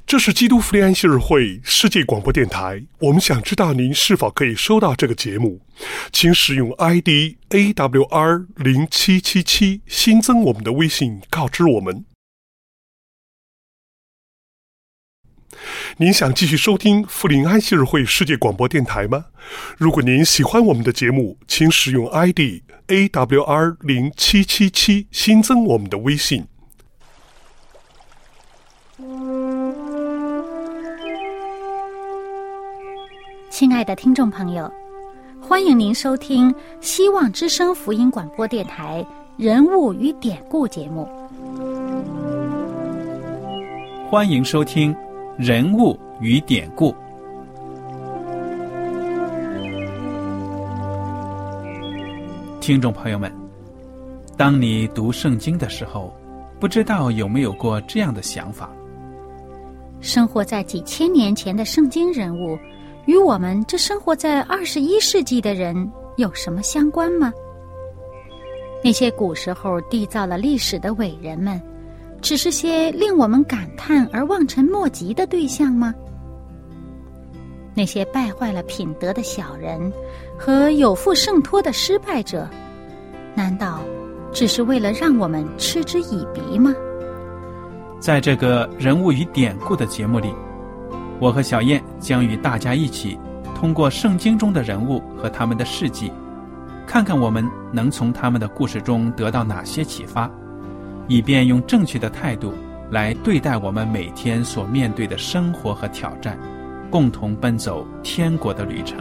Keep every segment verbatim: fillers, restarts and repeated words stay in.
这是基督福音安息日会世界广播电台，我们想知道您是否可以收到这个节目，请使用 I D A W R 零七七七 新增我们的微信告知我们。您想继续收听福临安息日会世界广播电台吗？如果您喜欢我们的节目，请使用 I D A W R 零七七七 新增我们的微信。 亲爱的听众朋友，欢迎您收听希望之声福音广播电台人物与典故节目。 欢迎收听人物与典故。听众朋友们，当你读圣经的时候，不知道有没有过这样的想法： 生活在几千年前的圣经人物与我们这生活在二十一世纪的人有什么相关吗？那些古时候缔造了历史的伟人们，只是些令我们感叹而望尘莫及的对象吗？那些败坏了品德的小人和有负圣托的失败者，难道只是为了让我们嗤之以鼻吗？ 在这个人物与典故的节目里，我和小燕将与大家一起通过圣经中的人物和他们的事迹，看看我们能从他们的故事中得到哪些启发，以便用正确的态度来对待我们每天所面对的生活和挑战，共同奔走天国的旅程。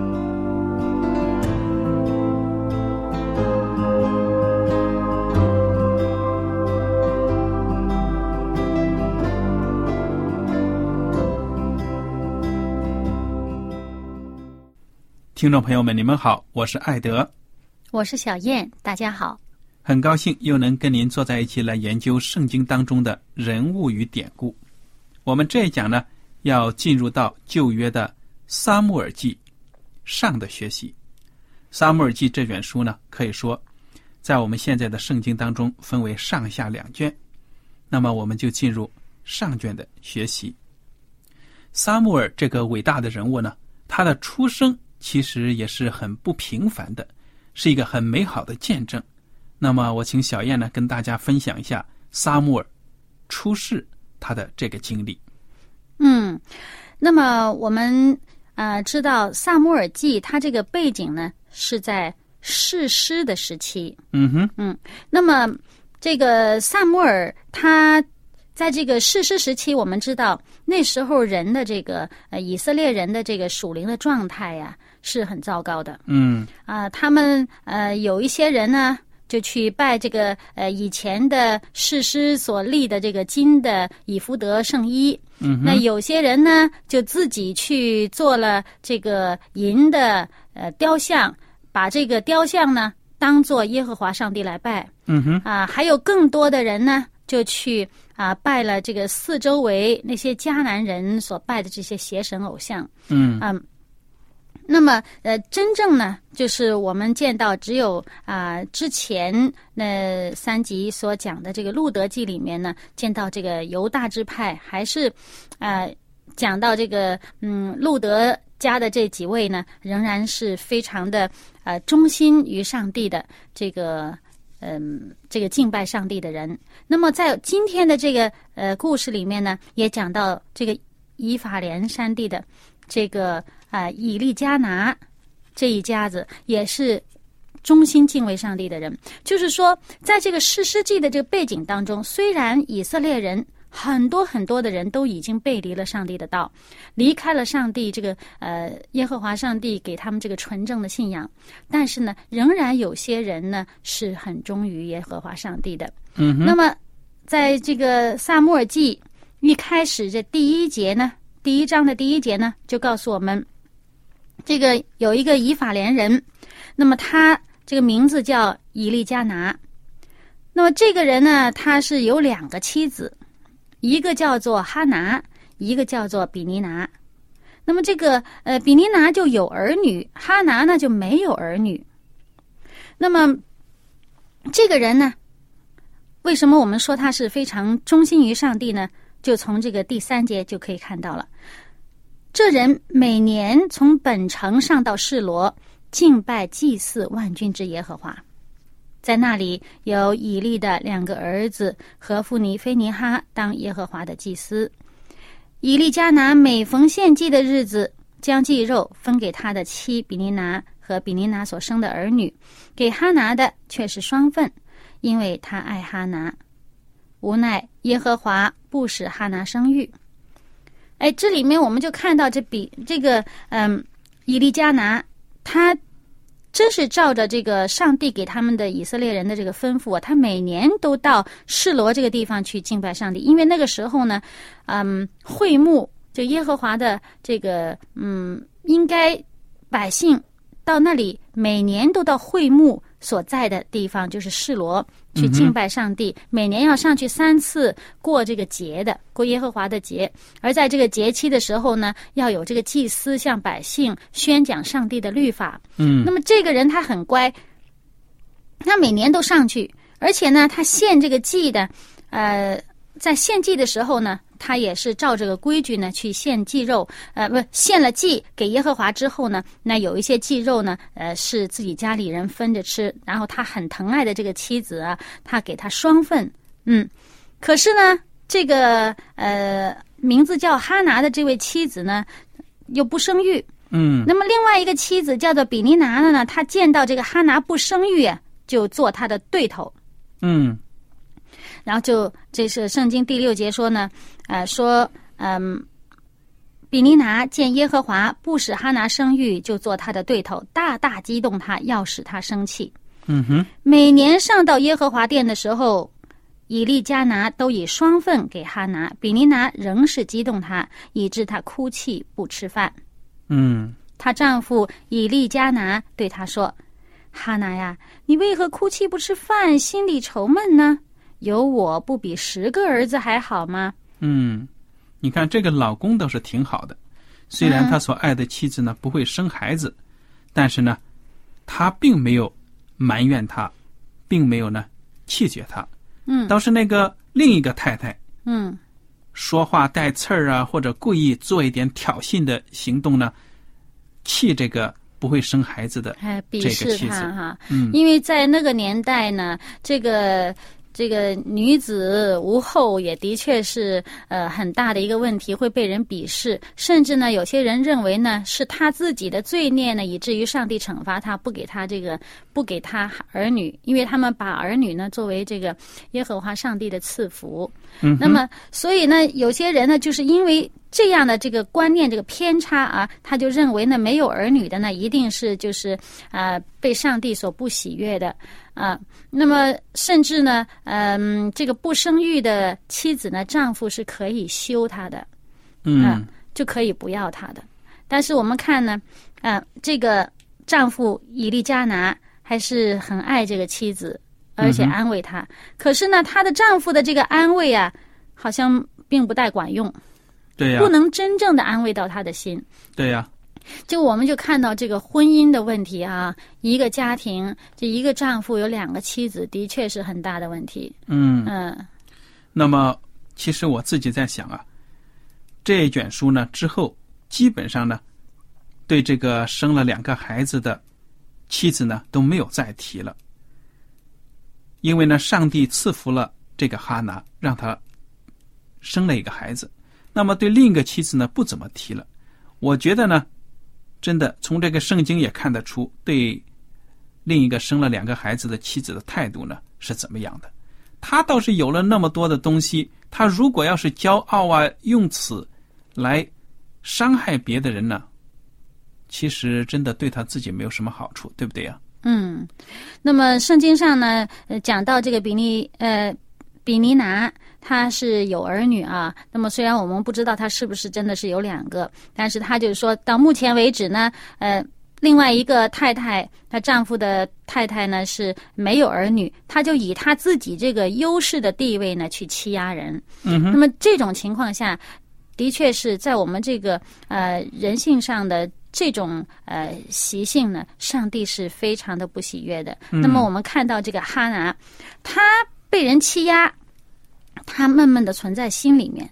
听众朋友们，你们好，我是艾德， 我是小燕，大家好。 很高兴又能跟您坐在一起来研究圣经当中的人物与典故。我们这一讲呢，要进入到旧约的撒母耳记上的学习。撒母耳记这卷书呢，可以说在我们现在的圣经当中分为上下两卷，那么我们就进入上卷的学习。撒母耳这个伟大的人物呢，他的出生其实也是很不平凡的，是一个很美好的见证。那么我请小燕呢跟大家分享一下撒母耳出世他的这个经历。 嗯，那么我们呃知道撒母耳记他这个背景呢是在士师的时期。 嗯哼， 嗯，那么这个撒母耳他在这个士师时期，我们知道那时候人的这个呃以色列人的这个属灵的状态呀、啊、是很糟糕的。 嗯啊、呃，他们呃有一些人呢就去拜这个呃以前的士师所立的这个金的以弗得圣衣。 嗯， 那有些人呢就自己去做了这个银的呃雕像，把这个雕像呢当作耶和华上帝来拜。 嗯哼， 啊、呃，还有更多的人呢就去啊、呃、拜了这个四周围那些迦南人所拜的这些邪神偶像。 嗯嗯，那么呃，真正呢，就是我们见到只有啊、呃、之前那三集所讲的这个路德记里面呢，见到这个犹大支派，还是呃讲到这个嗯路德家的这几位呢，仍然是非常的呃忠心于上帝的这个。嗯，这个敬拜上帝的人。那么在今天的这个呃故事里面呢，也讲到这个以法莲山地的这个啊、呃、以利加拿这一家子，也是忠心敬畏上帝的人。就是说，在这个士师记的这个背景当中，虽然以色列人很多很多的人都已经背离了上帝的道，离开了上帝这个呃耶和华上帝给他们这个纯正的信仰，但是呢，仍然有些人呢是很忠于耶和华上帝的。 嗯哼， 那么在这个撒母耳记一开始这第一节呢，第一章的第一节呢，就告诉我们，这个有一个以法莲人，那么他这个名字叫以利加拿。那么这个人呢，他是有两个妻子，一个叫做哈拿，一个叫做比尼拿。那么这个呃比尼拿就有儿女，哈拿呢就没有儿女。那么这个人呢，为什么我们说他是非常忠心于上帝呢？ 就从这个第三节就可以看到了。这人每年从本城上到示罗，敬拜祭祀万军之耶和华。在那里有以利的两个儿子和弗尼菲尼哈当耶和华的祭司。以利加拿每逢献祭的日子，将祭肉分给他的妻比尼拿和比尼拿所生的儿女，给哈拿的却是双份，因为他爱哈拿。无奈耶和华不使哈拿生育。哎，这里面我们就看到这比这个嗯，以利加拿他真是照着这个上帝给他们的以色列人的这个吩咐啊，他每年都到示罗这个地方去敬拜上帝，因为那个时候呢，嗯，会幕就耶和华的这个嗯，应该百姓到那里每年都到会幕所在的地方，就是示罗去敬拜上帝、嗯、每年要上去三次过这个节的，过耶和华的节。而在这个节期的时候呢，要有这个祭司向百姓宣讲上帝的律法。 嗯， 那么这个人他很乖，他每年都上去，而且呢他献这个祭的呃在献祭的时候呢，他也是照这个规矩呢去献祭肉，呃，不献了祭给耶和华之后呢，那有一些祭肉呢，呃，是自己家里人分着吃，然后他很疼爱的这个妻子啊，他给他双份，嗯，可是呢，这个呃名字叫哈拿的这位妻子呢，又不生育， 嗯， 那么另外一个妻子叫做比尼拿的呢，他见到这个哈拿不生育啊，就做他的对头， 嗯。 然后就这是圣经第六节说呢，呃，说嗯，比尼拿见耶和华不使哈拿生育，就做他的对头，大大激动他，要使他生气。 嗯哼， 每年上到耶和华殿的时候，以利加拿都以双份给哈拿，比尼拿仍是激动他，以致他哭泣不吃饭。 嗯， 她丈夫以利加拿对她说：“哈拿呀，你为何哭泣不吃饭，心里愁闷呢？有我不比十个儿子还好吗？” 嗯，你看这个老公倒是挺好的，虽然他所爱的妻子呢不会生孩子，但是呢，他并没有埋怨他，并没有呢气绝他。 嗯， 倒是那个另一个太太， 嗯， 说话带刺儿啊，或者故意做一点挑衅的行动呢，气这个不会生孩子的这个妻子， 鄙视他哈， 嗯， 因为在那个年代呢，这个。这个女子无后也的确是呃很大的一个问题，会被人鄙视，甚至呢有些人认为呢是她自己的罪孽呢，以至于上帝惩罚她，不给她这个不给她儿女，因为他们把儿女呢作为这个耶和华上帝的赐福。 嗯， 那么所以呢有些人呢就是因为这样的这个观念这个偏差啊，他就认为呢没有儿女的呢一定是就是啊、呃、被上帝所不喜悦的啊，那么甚至呢嗯、呃、这个不生育的妻子呢，丈夫是可以休她的， 嗯、 呃、就可以不要她的。但是我们看呢啊、呃、这个丈夫以利加拿还是很爱这个妻子，而且安慰她、嗯、可是呢她的丈夫的这个安慰啊好像并不太管用， 对呀、啊， 不能真正的安慰到他的心。 对呀、啊， 就我们就看到这个婚姻的问题啊，一个家庭，这一个丈夫有两个妻子，的确是很大的问题。 嗯嗯。 那么，其实我自己在想啊，这一卷书呢之后，基本上呢，对这个生了两个孩子的妻子呢都没有再提了，因为呢，上帝赐福了这个哈拿，让他生了一个孩子。那么对另一个妻子呢不怎么提了。我觉得呢真的从这个圣经也看得出对另一个生了两个孩子的妻子的态度呢是怎么样的。他倒是有了那么多的东西，他如果要是骄傲啊，用此来伤害别的人呢，其实真的对他自己没有什么好处，对不对呀、啊？ 嗯，那么圣经上呢呃讲到这个比尼呃比尼拿他是有儿女啊，那么虽然我们不知道他是不是真的是有两个，但是他就是说到目前为止呢，呃，另外一个太太，她丈夫的太太呢是没有儿女，他就以他自己这个优势的地位呢去欺压人。 嗯哼， 那么这种情况下，的确是在我们这个呃人性上的这种呃习性呢，上帝是非常的不喜悦的。 嗯、 那么我们看到这个哈拿，他被人欺压，他闷闷的存在心里面，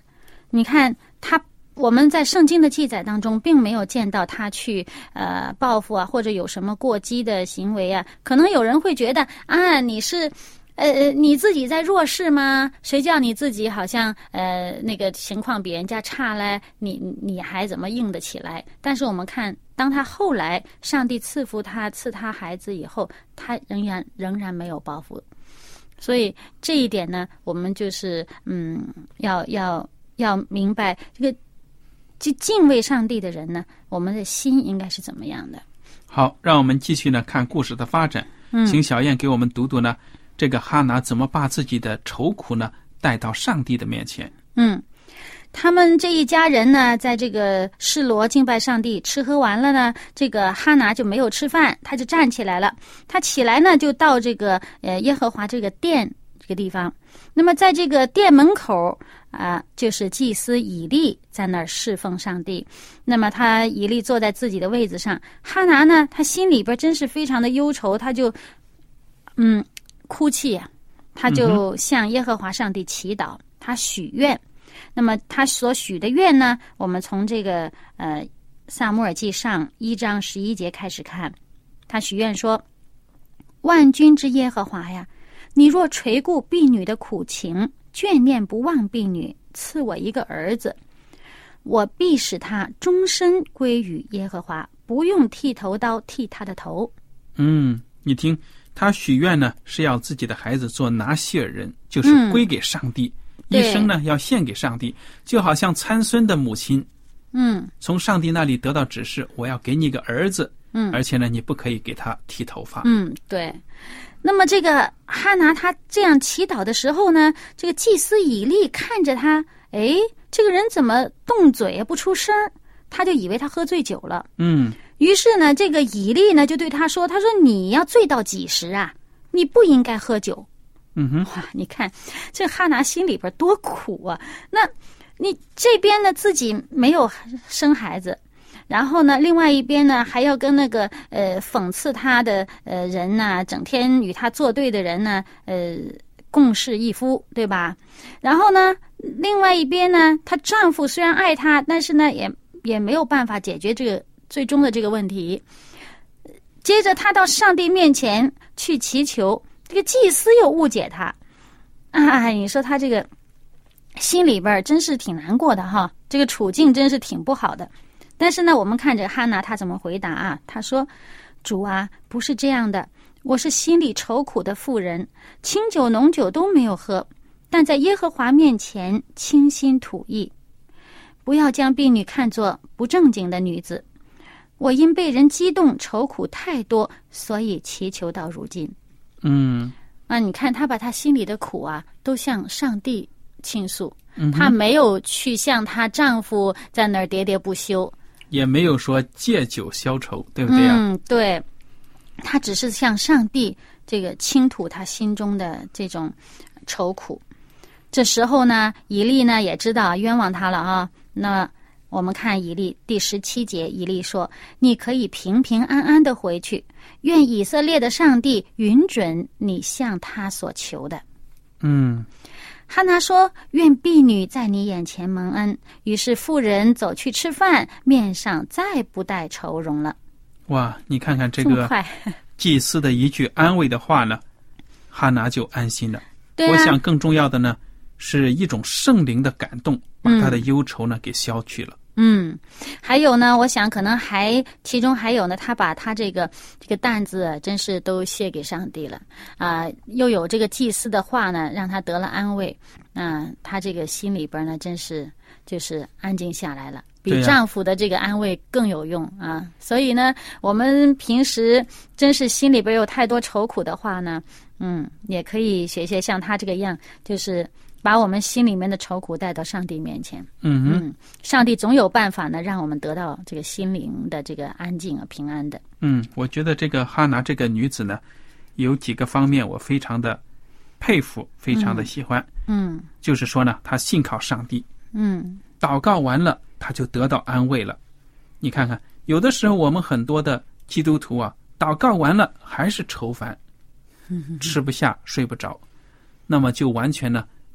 你看他。我们在圣经的记载当中，并没有见到他去呃报复啊，或者有什么过激的行为啊。可能有人会觉得啊，你是呃你自己在弱势吗？谁叫你自己好像呃那个情况比人家差嘞？你你还怎么硬得起来？但是我们看，当他后来上帝赐福他赐他孩子以后，他仍然仍然没有报复。所以这一点呢，我们就是嗯要要要明白这个。就敬畏上帝的人呢，我们的心应该是怎么样的？ 好，让我们继续呢看故事的发展。嗯，请小燕给我们读读呢，这个哈拿怎么把自己的愁苦呢带到上帝的面前。 嗯，他们这一家人呢，在这个示罗敬拜上帝，吃喝完了呢，这个哈拿就没有吃饭，他就站起来了。他起来呢，就到这个呃耶和华这个殿这个地方。那么在这个殿门口啊、呃，就是祭司以利在那儿侍奉上帝。那么他以利坐在自己的位子上，哈拿呢，他心里边真是非常的忧愁，他就嗯哭泣啊，他就向耶和华上帝祈祷，他许愿。那么他所许的愿呢，我们从这个呃撒母耳记上一章十一节开始看，他许愿说：万军之耶和华呀，你若垂顾婢女的苦情，眷念不忘婢女，赐我一个儿子，我必使他终身归于耶和华，不用剃头刀剃他的头。 嗯，你听，他许愿呢是要自己的孩子做拿细尔人，就是归给上帝，嗯、一生呢要献给上帝，就好像参孙的母亲， 嗯， 从上帝那里得到指示，我要给你个儿子， 嗯， 而且呢你不可以给他剃头发。 嗯，对。那么这个哈拿他这样祈祷的时候呢，这个祭司以利看着他，诶，这个人怎么动嘴不出声，他就以为他喝醉酒了。 嗯， 于是呢，这个以利呢就对他说，他说你要醉到几时啊？你不应该喝酒。 嗯哼， 哇，你看这哈拿心里边多苦啊！那你这边呢自己没有生孩子，然后呢，另外一边呢，还要跟那个呃讽刺他的呃人呢，整天与他作对的人呢，呃共侍一夫，对吧？然后呢，另外一边呢，她丈夫虽然爱她，但是呢，也也没有办法解决这个最终的这个问题。接着，她到上帝面前去祈求，这个祭司又误解她啊！你说她这个心里边真是挺难过的哈，这个处境真是挺不好的。但是呢，我们看着哈拿他怎么回答啊？他说：“主啊，不是这样的，我是心里愁苦的妇人，清酒浓酒都没有喝，但在耶和华面前倾心吐意。不要将婢女看作不正经的女子，我因被人激动，愁苦太多，所以祈求到如今。” 嗯， 啊，你看他把他心里的苦啊，都向上帝倾诉，她没有去向她丈夫在那儿喋喋不休。 也没有说借酒消愁，对不对啊？ 嗯，对，他只是向上帝这个倾吐他心中的这种愁苦。这时候呢，以利呢也知道冤枉他了啊。那我们看以利第十七节，以利说：“你可以平平安安的回去，愿以色列的上帝允准你向他所求的。” 嗯。 哈拿说：“愿婢女在你眼前蒙恩。”于是妇人走去吃饭，面上再不带愁容了。 哇，你看看这个祭司的一句安慰的话呢，哈拿就安心了。 对啊， 我想更重要的呢，是一种圣灵的感动，把他的忧愁呢、嗯、给消去了。 嗯，还有呢，我想可能还其中还有呢，他把他这个这个担子真是都卸给上帝了啊、呃，又有这个祭司的话呢，让他得了安慰啊、呃，他这个心里边呢，真是就是安静下来了，比丈夫的这个安慰更有用啊。所以呢，我们平时真是心里边有太多愁苦的话呢，嗯，也可以学学像他这个样，就是把我们心里面的愁苦带到上帝面前。 嗯嗯，上帝总有办法呢，让我们得到这个心灵的这个安静啊、平安的。 嗯，我觉得这个哈拿这个女子呢，有几个方面我非常的佩服，非常的喜欢。 嗯， 就是说呢，她信靠上帝。 嗯， 祷告完了，她就得到安慰了。你看看，有的时候我们很多的基督徒啊，祷告完了还是愁烦，吃不下睡不着，那么就完全呢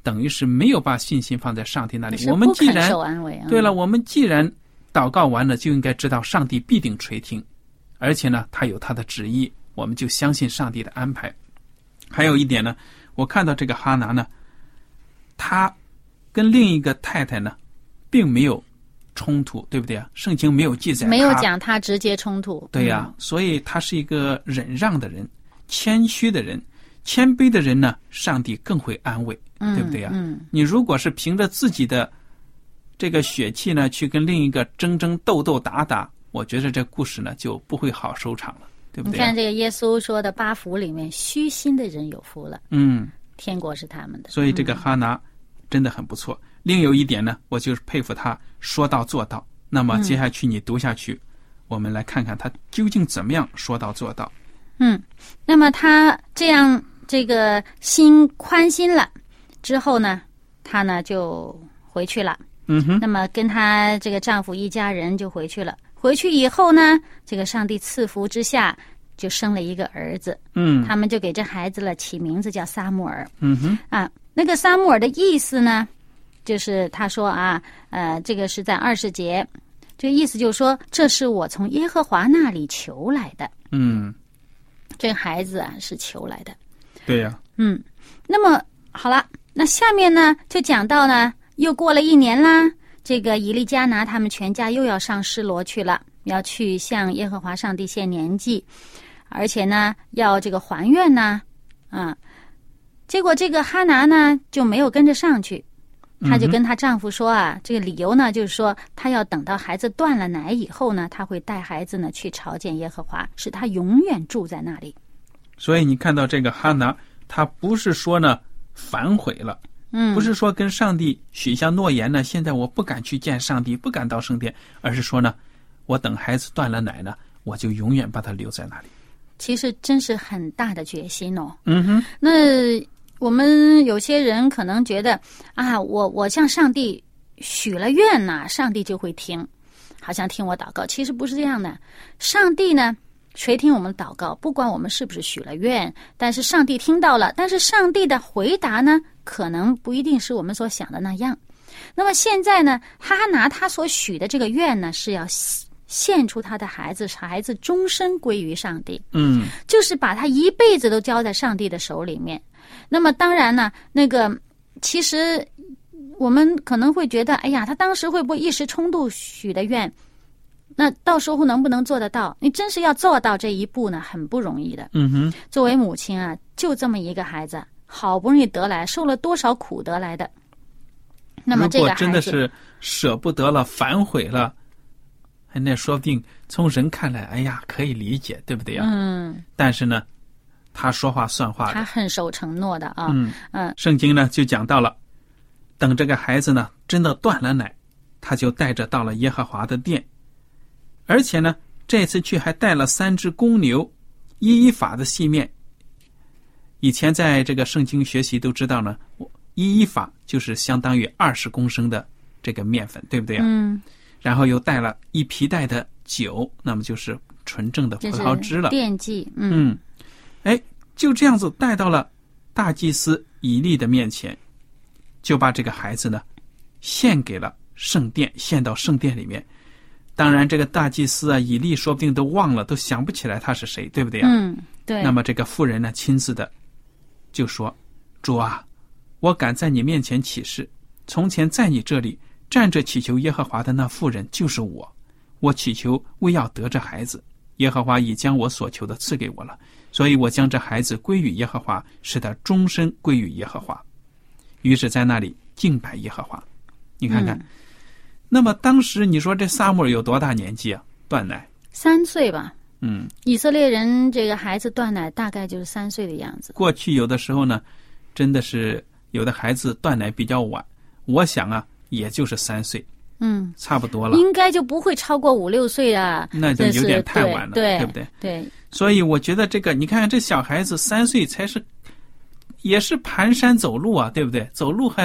等于是没有把信心放在上帝那里。 是我们既然不肯受安慰啊， 对了，我们既然祷告完了，就应该知道上帝必定垂听，而且呢，他有他的旨意，我们就相信上帝的安排。还有一点呢，我看到这个哈拿呢，他跟另一个太太呢，并没有冲突，对不对啊？圣经没有记载， 没有讲他直接冲突。 对呀、啊嗯，所以他是一个忍让的人，谦虚的人，谦卑的人呢，上帝更会安慰， 嗯、 对不对呀、啊？ 嗯， 你如果是凭着自己的这个血气呢，去跟另一个争争斗斗打打，我觉得这故事呢就不会好收场了，对不对、啊？ 你看这个耶稣说的八福里面，虚心的人有福了， 嗯， 天国是他们的。 所以这个哈拿真的很不错。嗯、另有一点呢，我就是佩服他说到做到。那么接下去你读下去、嗯，我们来看看他究竟怎么样说到做到。 嗯，那么他这样这个心宽心了之后呢，他呢就回去了。 嗯哼。 那么跟他这个丈夫一家人就回去了。回去以后呢，这个上帝赐福之下，就生了一个儿子。 嗯。 他们就给这孩子了起名字叫撒母耳。 嗯哼。 啊，那个撒母耳的意思呢，就是他说啊，呃，这个是在二十节，这个意思就是说，这是我从耶和华那里求来的。 嗯。 这个孩子啊是求来的。 对呀、啊。 嗯，那么好了，那下面呢就讲到呢，又过了一年啦，这个以利加拿他们全家又要上示罗去了，要去向耶和华上帝献年祭，而且呢要这个还愿呢，啊，结果这个哈拿呢就没有跟着上去，她就跟她丈夫说啊，嗯、这个理由呢就是说，她要等到孩子断了奶以后呢，她会带孩子呢去朝见耶和华，使他永远住在那里。 所以你看到这个哈拿，她不是说呢反悔了。 嗯， 不是说跟上帝许下诺言呢，现在我不敢去见上帝，不敢到圣殿，而是说呢，我等孩子断了奶呢，我就永远把他留在那里。 其实真是很大的决心哦。 嗯哼。 那我们有些人可能觉得啊，我我向上帝许了愿呐、啊，上帝就会听，好像听我祷告。其实不是这样的，上帝呢，谁听我们祷告，不管我们是不是许了愿，但是上帝听到了，但是上帝的回答呢，可能不一定是我们所想的那样。那么现在呢，哈拿他所许的这个愿呢，是要献出他的孩子，孩子终身归于上帝。 嗯， 就是把他一辈子都交在上帝的手里面。那么当然呢，那个其实我们可能会觉得，哎呀，他当时会不会一时冲动许的愿？那到时候能不能做得到？你真是要做到这一步呢，很不容易的。 嗯哼。 作为母亲啊，就这么一个孩子，好不容易得来，受了多少苦得来的。那么这个孩子如果真的是舍不得了，反悔了，那说不定从人看来，哎呀，可以理解，对不对呀？ 嗯。 但是呢，他说话算话的， 他很守承诺的啊。 嗯嗯。 圣经呢就讲到了，等这个孩子呢真的断了奶，他就带着到了耶和华的殿。而且呢，这次去还带了三只公牛，一一法的细面。以前在这个圣经学习都知道呢，一一法就是相当于二十公升的这个面粉，对不对啊？ 嗯。 然后又带了一皮带的酒，那么就是纯正的葡萄汁了。 奠祭。嗯。 嗯。哎，就这样子带到了大祭司以利的面前，就把这个孩子呢献给了圣殿，献到圣殿里面。当然这个大祭司啊以利说不定都忘了，都想不起来他是谁，对不对啊？ 嗯，对。 那么这个妇人呢亲自的就说，主啊，我敢在你面前起誓，从前在你这里站着祈求耶和华的那妇人就是我，我祈求为要得这孩子，耶和华已将我所求的赐给我了，所以我将这孩子归于耶和华，使他终身归于耶和华。于是在那里敬拜耶和华。你看看、嗯、那么当时你说这撒母耳有多大年纪啊？断奶三岁吧。 嗯， 以色列人这个孩子断奶大概就是三岁的样子。 过去有的时候呢，真的是有的孩子断奶比较晚，我想啊也就是三岁， 嗯， 差不多了， 应该就不会超过五六岁啊， 那就有点太晚了， 对, 对不对？ 对。 所以我觉得这个，你看看这小孩子三岁才是，也是蹒跚走路啊，对不对？走路还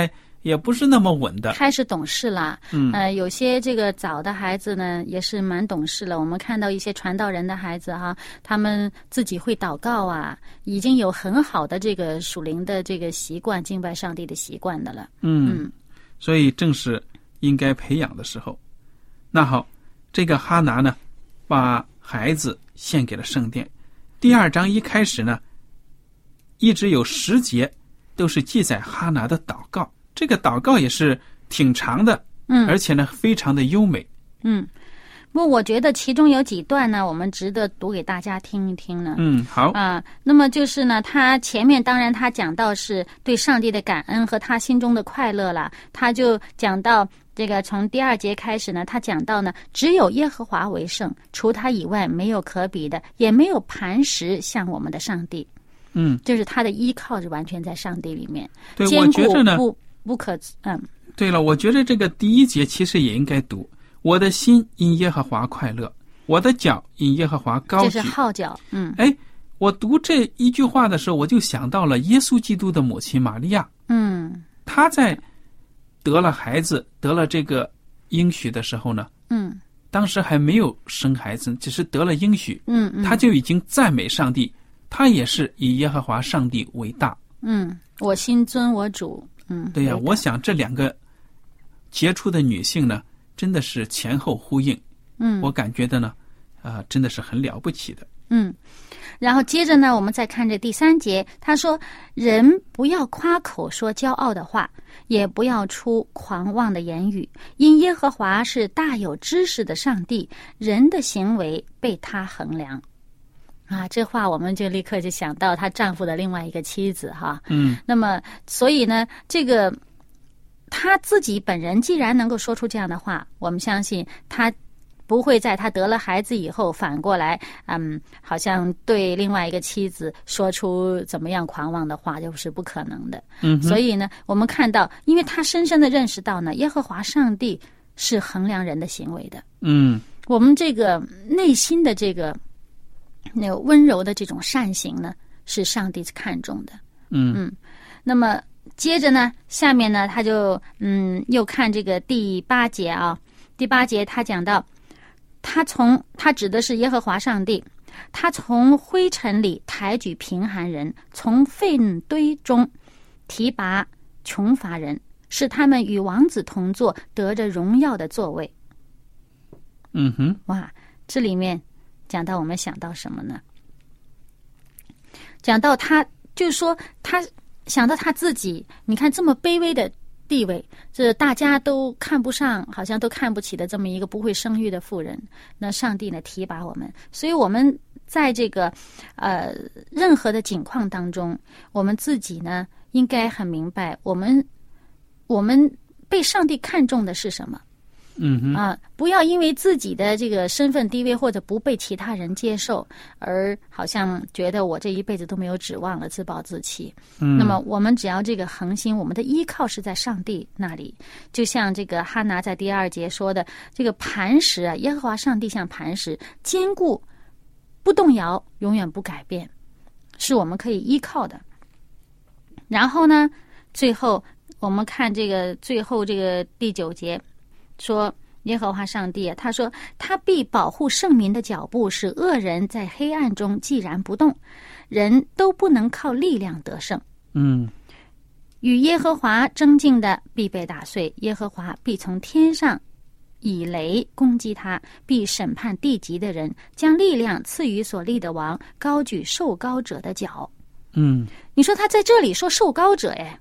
也不是那么稳的。 开始懂事了， 嗯， 呃，有些这个早的孩子呢，也是蛮懂事了。我们看到一些传道人的孩子哈，他们自己会祷告啊，已经有很好的这个属灵的这个习惯，敬拜上帝的习惯的了。 嗯， 嗯， 所以正是应该培养的时候。那好，这个哈拿呢，把孩子献给了圣殿。第二章一开始呢，一直有十节都是记载哈拿的祷告。这个祷告也是挺长的， 嗯， 而且呢非常的优美。 嗯，不过我觉得其中有几段呢，我们值得读给大家听一听呢。 嗯，好啊，那么就是呢，他前面当然他讲到是对上帝的感恩和他心中的快乐了，他就讲到这个从第二节开始呢，他讲到呢，只有耶和华为圣，除他以外没有可比的，也没有磐石像我们的上帝。 嗯， 就是他的依靠是完全在上帝里面。 对，我觉着呢， 不不可嗯。 对了，我觉得这个第一节其实也应该读：我的心因耶和华快乐，我的脚因耶和华高举。 这是号角。嗯。 哎，我读这一句话的时候，我就想到了耶稣基督的母亲玛利亚。 嗯。 她在得了孩子、得了这个应许的时候呢， 嗯， 当时还没有生孩子，只是得了应许。 嗯嗯。 她就已经赞美上帝，她也是以耶和华上帝为大。 嗯，我心尊我主。嗯， 对呀、啊，我想这两个杰出的女性呢，真的是前后呼应。 嗯， 我感觉的呢，啊、呃，真的是很了不起的。 嗯，然后接着呢，我们再看这第三节，他说：“人不要夸口说骄傲的话，也不要出狂妄的言语，因耶和华是大有知识的上帝，人的行为被他衡量。”啊，这话我们就立刻就想到她丈夫的另外一个妻子哈。 嗯， 那么所以呢，这个她自己本人既然能够说出这样的话，我们相信她不会在她得了孩子以后反过来，嗯，好像对另外一个妻子说出怎么样狂妄的话，就是不可能的。 嗯， 所以呢，我们看到，因为她深深的认识到呢，耶和华上帝是衡量人的行为的。 嗯， 我们这个内心的这个。那个温柔的这种善行呢，是上帝看重的。 嗯嗯，那么接着呢，下面呢，他就嗯又看这个第八节啊，第八节他讲到，他从他指的是耶和华上帝，他从灰尘里抬举贫寒人，从粪堆中提拔穷乏人，使他们与王子同坐，得着荣耀的座位。 嗯哼， 哇，这里面。讲到我们想到什么呢？讲到他，就是说他想到他自己，你看这么卑微的地位，这大家都看不上，好像都看不起的这么一个不会生育的妇人，那上帝呢提拔我们，所以我们在这个呃任何的境况当中，我们自己呢应该很明白，我们我们被上帝看重的是什么。 嗯哼啊，不要因为自己的这个身份地位或者不被其他人接受，而好像觉得我这一辈子都没有指望了，自暴自弃。 嗯， 那么我们只要这个恒心，我们的依靠是在上帝那里，就像这个哈拿在第二节说的，这个磐石啊，耶和华上帝像磐石，坚固不动摇，永远不改变，是我们可以依靠的。然后呢，最后我们看这个最后这个第九节。说耶和华上帝，他说他必保护圣民的脚步，使恶人在黑暗中寂然不动，人都不能靠力量得胜。 嗯， 与耶和华争竞的必被打碎，耶和华必从天上以雷攻击他，必审判地极的人，将力量赐予所立的王，高举受膏者的脚。 嗯， 你说他在这里说受膏者，哎，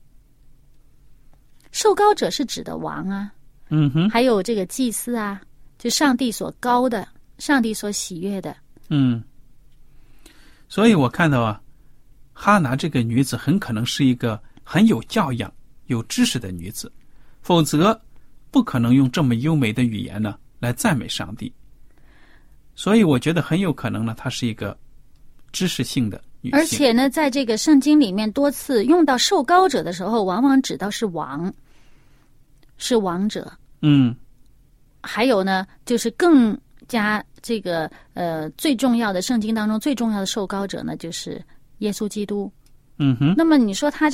受膏者是指的王啊。 嗯哼， 还有这个祭司啊，就上帝所高的，上帝所喜悦的。 嗯，所以我看到啊，哈拿这个女子很可能是一个很有教养、有知识的女子，否则不可能用这么优美的语言呢来赞美上帝。所以我觉得很有可能呢，她是一个知识性的女性。 而且呢，在这个圣经里面多次用到受膏者的时候，往往指到是王。是王者， 嗯， 还有呢，就是更加这个呃最重要的圣经当中最重要的受膏者呢，就是耶稣基督。 嗯哼。 那么你说他这个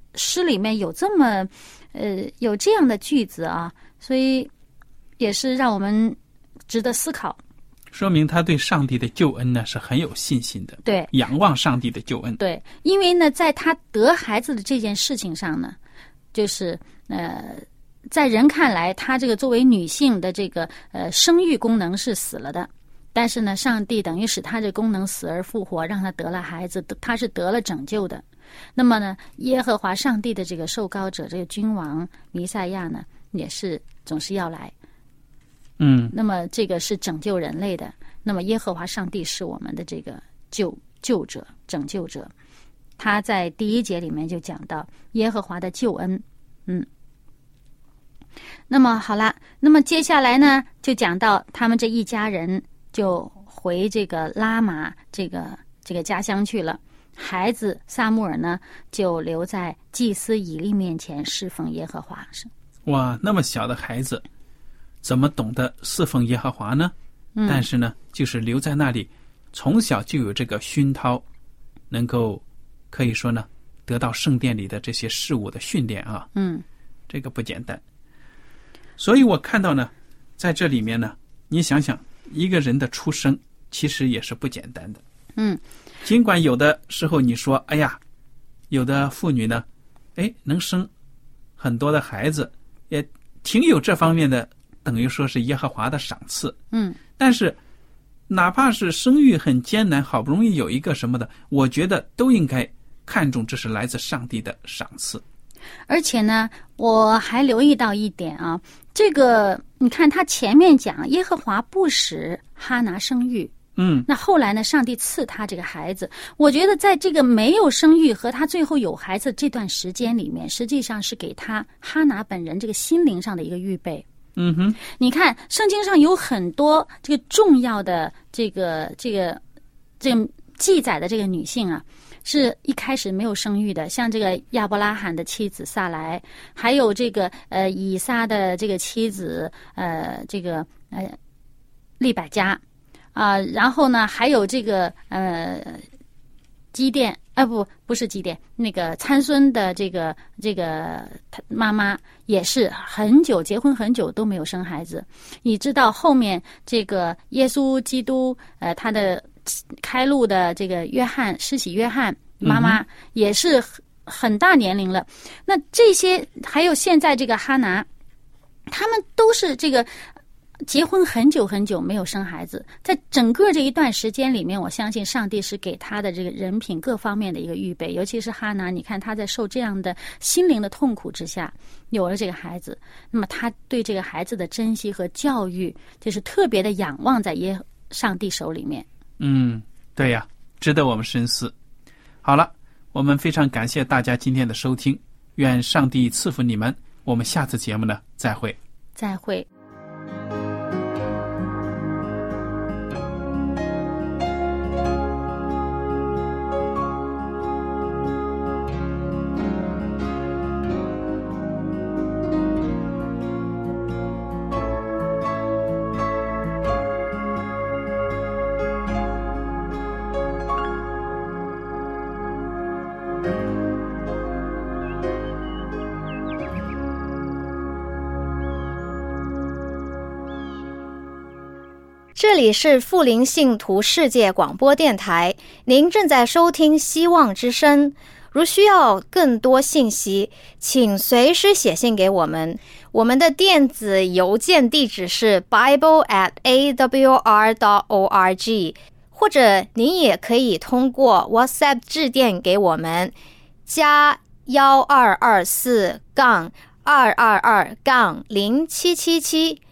诗里面有这么呃有这样的句子啊，所以也是让我们值得思考。 说明他对上帝的救恩呢是很有信心的， 对， 仰望上帝的救恩。 对，因为呢，在他得孩子的这件事情上呢，就是呃，在人看来，他这个作为女性的这个呃生育功能是死了的，但是呢，上帝等于使他这功能死而复活，让他得了孩子，他是得了拯救的。那么呢，耶和华上帝的这个受膏者，这个君王弥赛亚呢，也是总是要来。 嗯， 那么这个是拯救人类的。那么耶和华上帝是我们的这个救救者、拯救者。他在第一节里面就讲到耶和华的救恩。嗯，那么好了，那么接下来呢，就讲到他们这一家人就回这个拉玛这个这个家乡去了。孩子撒母耳呢，就留在祭司以利面前侍奉耶和华。 哇，那么小的孩子怎么懂得侍奉耶和华呢？ 嗯、 但是呢，就是留在那里，从小就有这个熏陶，能够可以说呢，得到圣殿里的这些事物的训练啊。 嗯， 这个不简单。所以我看到呢，在这里面呢，你想想，一个人的出生其实也是不简单的。 嗯， 尽管有的时候你说，哎呀，有的妇女呢，哎，能生很多的孩子，也挺有这方面的，等于说是耶和华的赏赐。 嗯， 但是哪怕是生育很艰难，好不容易有一个什么的，我觉得都应该看重这是来自上帝的赏赐。 而且呢，我还留意到一点啊，这个你看他前面讲耶和华不使哈拿生育， 嗯， 那后来呢，上帝赐他这个孩子。我觉得在这个没有生育和他最后有孩子这段时间里面，实际上是给他哈拿本人这个心灵上的一个预备。 嗯哼， 你看圣经上有很多这个重要的这个这个这个记载的这个女性啊，是一开始没有生育的，像这个亚伯拉罕的妻子撒莱，还有这个呃以撒的这个妻子呃这个呃利百加啊、呃，然后呢还有这个呃基甸啊、呃、不不是基甸，那个参孙的这个这个妈妈也是很久结婚很久都没有生孩子，你知道后面这个耶稣基督呃他的开路的这个约翰施洗约翰妈妈也是很大年龄了，那这些还有现在这个哈拿，他们都是这个结婚很久很久没有生孩子，在整个这一段时间里面，我相信上帝是给他的这个人品各方面的一个预备，尤其是哈拿，你看他在受这样的心灵的痛苦之下有了这个孩子，那么他对这个孩子的珍惜和教育就是特别的仰望在耶上帝手里面。 嗯，对呀，值得我们深思。好了，我们非常感谢大家今天的收听，愿上帝赐福你们，我们下次节目呢再会。 再会。 这里是富林信徒世界广播电台，您正在收听希望之声。如需要更多信息，请随时写信给我们，我们的电子邮件地址是 bible at a w r dot org， 或者您也可以通过 WhatsApp 致电给我们，加幺二二四杠二二二杠零七七七。